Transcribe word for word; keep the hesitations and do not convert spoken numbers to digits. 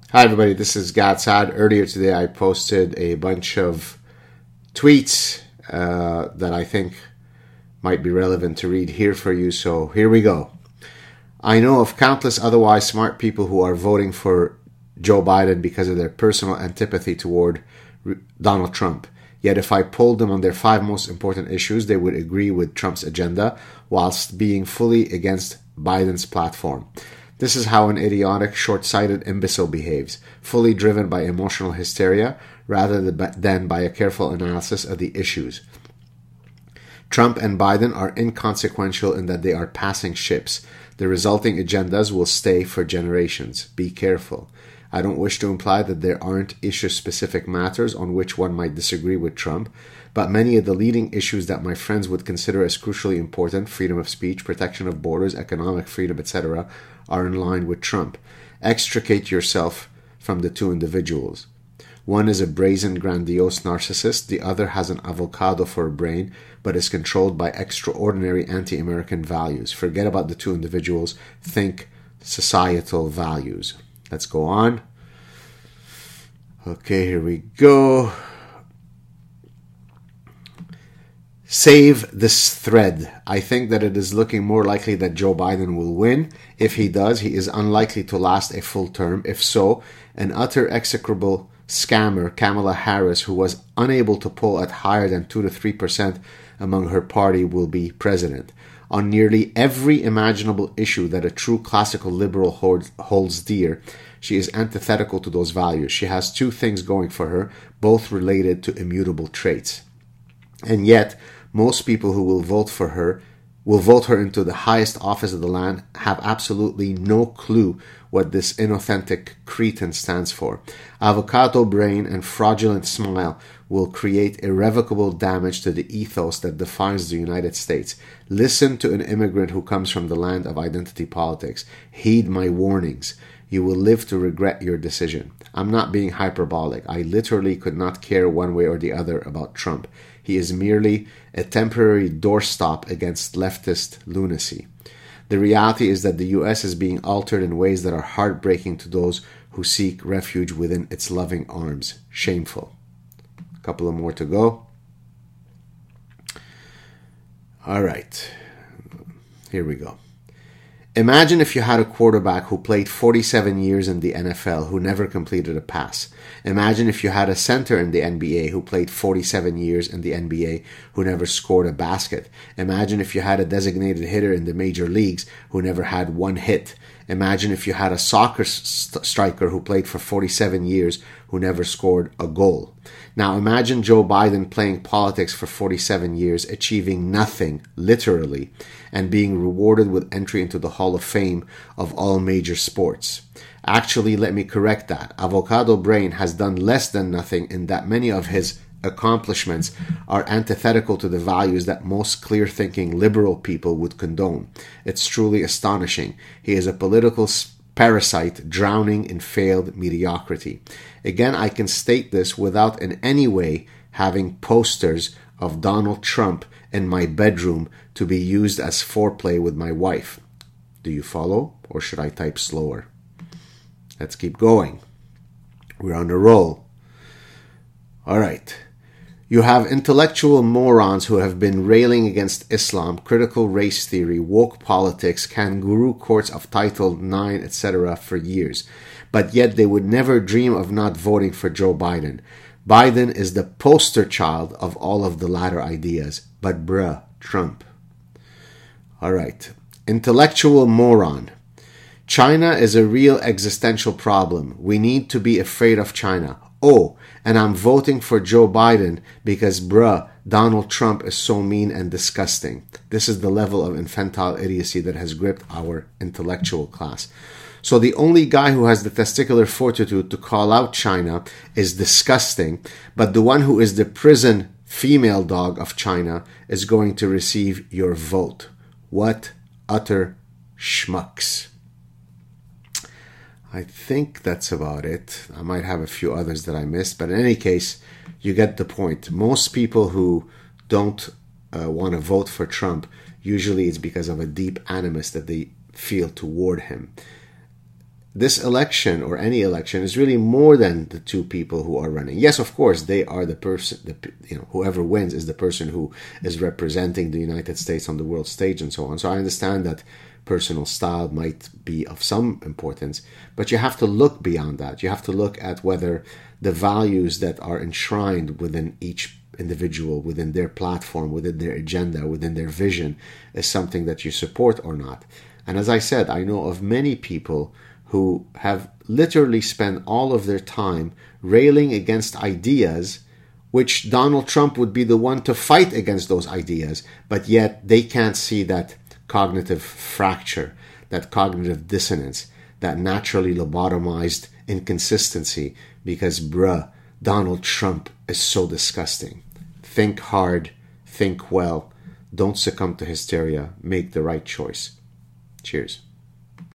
Hi everybody, this is Gad Saad. Earlier today I posted a bunch of tweets uh, that I think might be relevant to read here for you, so here we go. I know of countless otherwise smart people who are voting for Joe Biden because of their personal antipathy toward Donald Trump. Yet if I polled them on their five most important issues, they would agree with Trump's agenda whilst being fully against Biden's platform. This is how an idiotic, short-sighted imbecile behaves, fully driven by emotional hysteria rather than by a careful analysis of the issues. Trump and Biden are inconsequential in that they are passing ships. The resulting agendas will stay for generations. Be careful. I don't wish to imply that there aren't issue-specific matters on which one might disagree with Trump, but many of the leading issues that my friends would consider as crucially important, freedom of speech, protection of borders, economic freedom, et cetera, are in line with Trump. Extricate yourself from the two individuals. One is a brazen, grandiose narcissist. The other has an avocado for a brain, but is controlled by extraordinary anti-American values. Forget about the two individuals. Think societal values. Let's go on. Okay, here we go. Save this thread. I think that it is looking more likely that Joe Biden will win. If he does, he is unlikely to last a full term. If so, an utter execrable scammer, Kamala Harris, who was unable to poll at higher than two to three percent among her party, will be president. On nearly every imaginable issue that a true classical liberal holds, holds dear, she is antithetical to those values. She has two things going for her, both related to immutable traits. And yet, most people who will vote for her, will vote her into the highest office of the land, have absolutely no clue what this inauthentic cretin stands for. Avocado brain and fraudulent smile will create irrevocable damage to the ethos that defines the United States. Listen to an immigrant who comes from the land of identity politics. Heed my warnings. You will live to regret your decision. I'm not being hyperbolic. I literally could not care one way or the other about Trump. He is merely a temporary doorstop against leftist lunacy. The reality is that the U S is being altered in ways that are heartbreaking to those who seek refuge within its loving arms. Shameful. A couple of more to go. All right. Here we go. Imagine if you had a quarterback who played forty-seven years in the N F L who never completed a pass. Imagine if you had a center in the N B A who played forty-seven years in the N B A who never scored a basket. Imagine if you had a designated hitter in the major leagues who never had one hit. Imagine if you had a soccer st- striker who played for forty-seven years who never scored a goal. Now imagine Joe Biden playing politics for forty-seven years, achieving nothing, literally, and being rewarded with entry into the Hall of Fame of all major sports. Actually, let me correct that. Avocado Brain has done less than nothing in that many of his accomplishments are antithetical to the values that most clear-thinking liberal people would condone. It's truly astonishing. He is a political parasite drowning in failed mediocrity. Again, I can state this without in any way having posters of Donald Trump in my bedroom to be used as foreplay with my wife. Do you follow? Or should I type slower? Let's keep going. We're on a roll. All right. You have intellectual morons who have been railing against Islam, critical race theory, woke politics, kangaroo courts of Title nine, et cetera for years. But yet they would never dream of not voting for Joe Biden. Biden is the poster child of all of the latter ideas. But bruh, Trump. All right. Intellectual moron. China is a real existential problem. We need to be afraid of China. Oh, and I'm voting for Joe Biden because, bruh, Donald Trump is so mean and disgusting. This is the level of infantile idiocy that has gripped our intellectual class. So the only guy who has the testicular fortitude to call out China is disgusting, but the one who is the prison female dog of China is going to receive your vote. What utter schmucks. I think that's about it. I might have a few others that I missed, but in any case, you get the point. Most people who don't uh, want to vote for Trump, usually it's because of a deep animus that they feel toward him. this election or any election is really more than the two people who are running. Yes, of course, they are the person, the, you know, whoever wins is the person who is representing the United States on the world stage and so on. So I understand that personal style might be of some importance, but you have to look beyond that. You have to look at whether the values that are enshrined within each individual, within their platform, within their agenda, within their vision, is something that you support or not. And as I said, I know of many people who have literally spent all of their time railing against ideas which Donald Trump would be the one to fight against those ideas, but yet they can't see that cognitive fracture, that cognitive dissonance, that naturally lobotomized inconsistency, because bruh, Donald Trump is so disgusting. Think hard, think well, don't succumb to hysteria, make the right choice. Cheers.